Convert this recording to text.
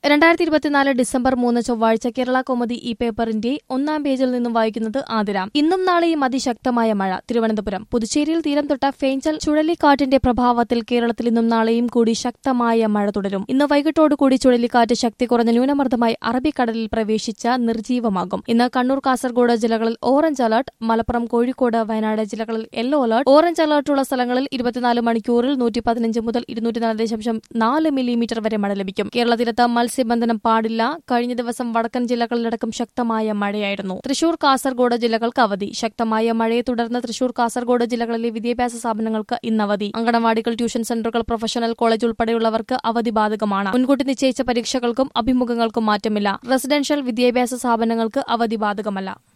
2024 December 3 ചൊവ്വാഴ്ച കേരള കൗമുദി ഈ പേപ്പറിന്റെ ഒന്നാം പേജിൽ നിന്നും വായിക്കുന്നത് ആതിര. ഇന്നും നാളെയും അതിശക്തമായ മഴ. തിരുവനന്തപുരം. പുതുച്ചേരിയിൽ തീരം തൊട്ട ഫേഞ്ചൽ ചുഴലിക്കാറ്റിന്റെ പ്രഭാവത്തിൽ കേരളത്തിൽ ഇന്നും നാളെയും കൂടി ശക്തമായ മഴ തുടരും. ഇന്ന് വൈകിട്ടോടുകൂടി ചുഴലിക്കാറ്റ് ശക്തി കുറഞ്ഞ ന്യൂനമർദ്ദമായി അറബിക്കടലിൽ പ്രവേശിച്ച നിർജ്ജീവമാകും. ഇന്ന് കണ്ണൂർ, കാസർഗോഡ് ജില്ലകളിൽ ഓറഞ്ച് അലർട്ട്, മലപ്പുറം, കോഴിക്കോട്, വയനാട് ജില്ലകളിൽ യെല്ലോ അലർട്ട്. ഓറഞ്ച് അലർട്ടുള്ള സ്ഥലങ്ങളിൽ 24 മണിക്കൂറിൽ 115 മുതൽ 204.4 മില്ലിമീറ്റർ വരെ മഴ ലഭിക്കും. കേരള തീരത്ത് മത്സ്യബന്ധനം പാടില്ല. കഴിഞ്ഞ ദിവസം വടക്കൻ ജില്ലകളിലടക്കം ശക്തമായ മഴയായിരുന്നു. തൃശൂർ, കാസർഗോഡ് ജില്ലകൾക്ക് അവധി. ശക്തമായ മഴയെ തുടർന്ന് തൃശൂർ, കാസർഗോഡ് ജില്ലകളിലെ വിദ്യാഭ്യാസ സ്ഥാപനങ്ങൾക്ക് ഇന്ന് അവധി. അങ്കണവാടികൾ, ട്യൂഷൻ സെന്ററുകൾ, പ്രൊഫഷണൽ കോളേജ് ഉൾപ്പെടെയുള്ളവർക്ക് അവധി ബാധകമാണ്. മുൻകൂട്ടി നിശ്ചയിച്ച പരീക്ഷകൾക്കും അഭിമുഖങ്ങൾക്കും മാറ്റമില്ല. റെസിഡൻഷ്യൽ വിദ്യാഭ്യാസ സ്ഥാപനങ്ങൾക്ക് അവധി ബാധകമല്ല.